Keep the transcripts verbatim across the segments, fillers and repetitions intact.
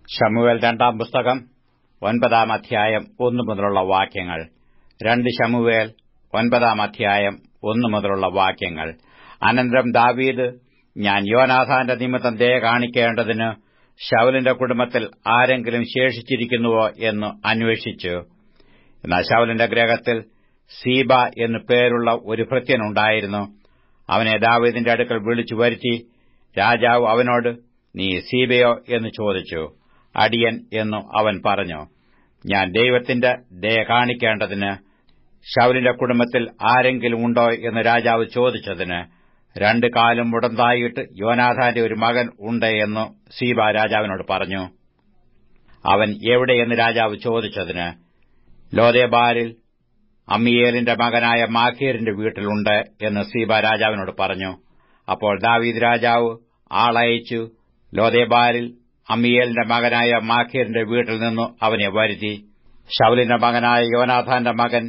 ശമൂവേൽ രണ്ടാം പുസ്തകം ഒൻപതാം അധ്യായം ഒന്നു മുതലുള്ള വാക്യങ്ങൾ. രണ്ട് ശമൂവേൽ ഒൻപതാം അധ്യായം ഒന്നു മുതലുള്ള വാക്യങ്ങൾ. അനന്തരം ദാവീദ്, ഞാൻ യോനാഥാന്റെ നിമിത്തം ദയ കാണിക്കേണ്ടതിന് ശൌലിന്റെ കുടുംബത്തിൽ ആരെങ്കിലും ശേഷിച്ചിരിക്കുന്നുവോ എന്ന് അന്വേഷിച്ചു. എന്നാൽ ശൌലിന്റെ ഗൃഹത്തിൽ സീബ എന്നു പേരുള്ള ഒരു ഭൃത്യനുണ്ടായിരുന്നു. അവനെ ദാവീദിന്റെ അടുക്കൽ വിളിച്ചു വരുത്തി. രാജാവ് അവനോട്, നീ സീബയോ എന്ന് ചോദിച്ചു. അടിയൻ എന്നു അവൻ പറഞ്ഞു. ഞാൻ ദൈവത്തിന്റെ ദയ കാണിക്കേണ്ടതിന് ശൌലിന്റെ കുടുംബത്തിൽ ആരെങ്കിലും ഉണ്ടോ എന്ന് രാജാവ് ചോദിച്ചതിന്, രണ്ടു കാലും മുടന്തായിട്ട് യോനാഥാന്റെ ഒരു മകൻ ഉണ്ട് എന്ന് സീബ രാജാവിനോട് പറഞ്ഞു. അവൻ എവിടെയെന്ന് രാജാവ് ചോദിച്ചതിന്, ലോദേബാരിൽ അമ്മിയേലിന്റെ മകനായ മാഖീരിന്റെ വീട്ടിലുണ്ട് എന്ന് സീബ രാജാവിനോട് പറഞ്ഞു. അപ്പോൾ ദാവീദ് രാജാവ് ആളയച്ചു ലോദേബാരിൽ അമ്മിയേലിന്റെ മകനായ മാഖീരിന്റെ വീട്ടിൽ നിന്നു അവനെ വരുത്തി. ശൌലിന്റെ മകനായ യോനാഥാന്റെ മകൻ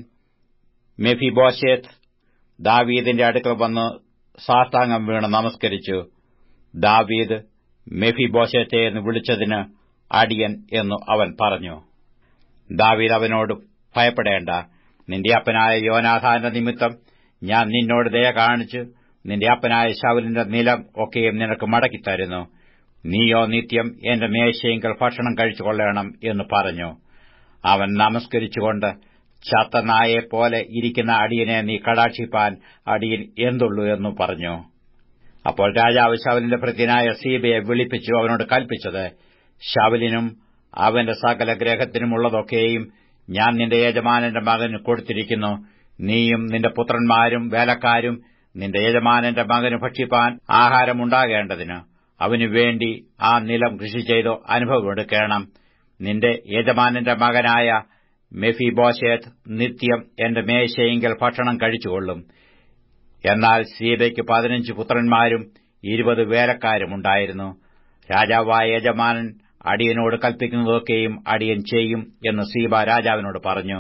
മെഫിബോശേത്ത് ദാവീദിന്റെ അടുക്കൽ വന്ന് സാഷ്ടാംഗം വീണ് നമസ്കരിച്ചു. ദാവീദ് മെഫിബോശേത്തെ എന്ന് വിളിച്ചതിന് അടിയൻ എന്നു അവൻ പറഞ്ഞു. ദാവീദ് അവനോട്, ഭയപ്പെടേണ്ട, നിന്റെ അപ്പനായ യോനാഥാന്റെ നിമിത്തം ഞാൻ നിന്നോട് ദയ കാണിച്ച് നിന്റെ അപ്പനായ ശൌലിന്റെ നിലം ഒക്കെയും നിനക്ക് മടക്കിത്തരുന്നു. നീയോ നിത്യം എന്റെ മേശയെങ്കിൽ ഭക്ഷണം കഴിച്ചുകൊള്ളണം എന്ന് പറഞ്ഞു. അവൻ നമസ്കരിച്ചുകൊണ്ട്, ചത്ത നായെപ്പോലെ ഇരിക്കുന്ന അടിയനെ നീ കടാക്ഷിപ്പാൻ അടിയൻ എന്തുള്ളൂ എന്നു പറഞ്ഞു. അപ്പോൾ രാജാവ് ശൌലിന്റെ ഭൃത്യനായ സീബയെ വിളിപ്പിച്ചു അവനോട് കൽപ്പിച്ചത്, ശൌലിനും അവന്റെ സകല ഗൃഹത്തിനുമുള്ളതൊക്കെയും ഞാൻ നിന്റെ യജമാനന്റെ മകന് കൊടുത്തിരിക്കുന്നു. നീയും നിന്റെ പുത്രന്മാരും വേലക്കാരും നിന്റെ യജമാനന്റെ മകന് ഭക്ഷിപ്പാൻ ആഹാരമുണ്ടാകേണ്ടതിന് അവനു വേണ്ടി ആ നിലം കൃഷി ചെയ്തു അനുഭവമെടുക്കണം. നിന്റെ യജമാനന്റെ മകനായ മെഫിബോശേത്ത് നിത്യം എന്റെ മേശയെങ്കിൽ ഭക്ഷണം കഴിച്ചുകൊള്ളും. എന്നാൽ സീബയ്ക്ക് പതിനഞ്ച് പുത്രന്മാരും ഇരുപത് വേലക്കാരുമുണ്ടായിരുന്നു. രാജാവായ യജമാനൻ അടിയനോട് കൽപ്പിക്കുന്നതൊക്കെയും അടിയൻ ചെയ്യും എന്ന് സീബ രാജാവിനോട് പറഞ്ഞു.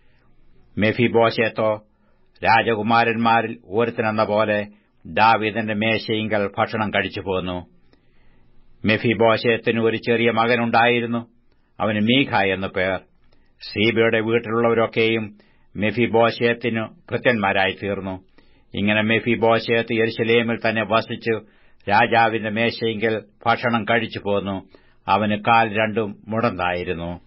മെഫിബോശേത്തോ രാജകുമാരന്മാരിൽ ഒരുത്തനെന്ന പോലെ ദാവീദിന്റെ മേശയിങ്കൽ ഭക്ഷണം കഴിച്ചു പോന്നു. മെഫിബോശേത്തിന് ഒരു ചെറിയ മകനുണ്ടായിരുന്നു. അവന് മീഖ എന്നു പേർ. സീബയുടെ വീട്ടിലുള്ളവരൊക്കെയും മെഫിബോശേത്തിനു ഭൃത്യന്മാരായി തീർന്നു. ഇങ്ങനെ മെഫിബോശേത്ത് യെരൂശലേമിൽ തന്നെ വസിച്ചു രാജാവിന്റെ മേശയിങ്കൽ ഭക്ഷണം കഴിച്ചു പോന്നു. അവന് കാൽ രണ്ടും മുടന്തായിരുന്നു.